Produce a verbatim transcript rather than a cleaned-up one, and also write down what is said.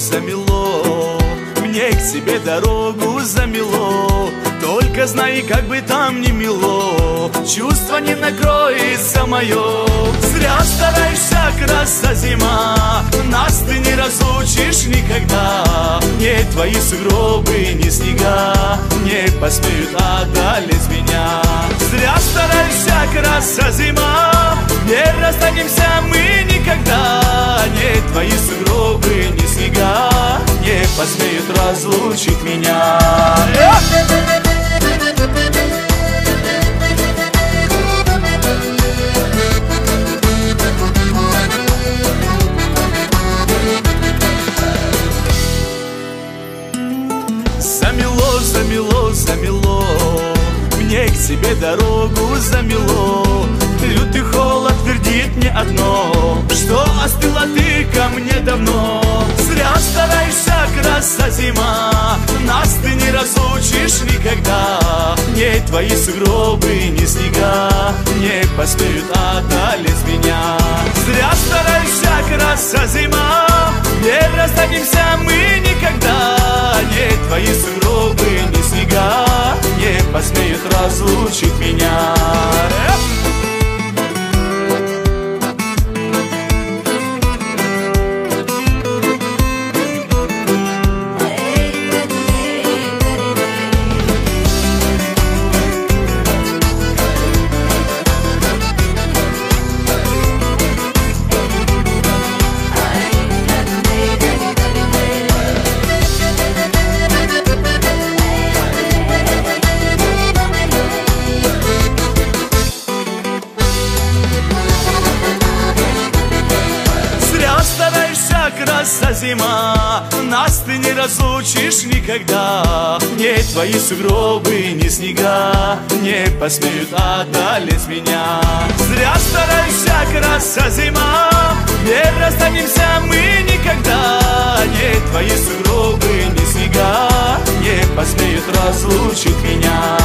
замело, мне к тебе дорогу замело. Только знай, как бы там ни мило, чувство не накроется мое. Зря стараешься, краса зима, нас ты не разлучишь никогда. Ни твои сугробы, ни снега не посмеют одолеть меня. Зря стараешься, краса зима, не расстанемся мы никогда. Ни твои сугробы, ни снега не посмеют разлучить меня. Замело, замело, замело, мне к тебе дорогу замело. Лютый холод твердит мне одно, что остыла ты ко мне давно. Зря стараешься, краса зима, нас ты не разлучишь никогда. Ни твои сугробы, ни снега не посмеют одолеть меня. Зря стараешься, краса зима, не расстанемся мы никогда. Ни твои сугробы, ни снега не посмеют разлучить меня. Краса зима, нас ты не разлучишь никогда. Ни твои сугробы, ни снега не посмеют одолеть меня. Зря стараешься, краса зима, не расстанемся мы никогда. Ни твои сугробы, ни снега не посмеют разлучить меня.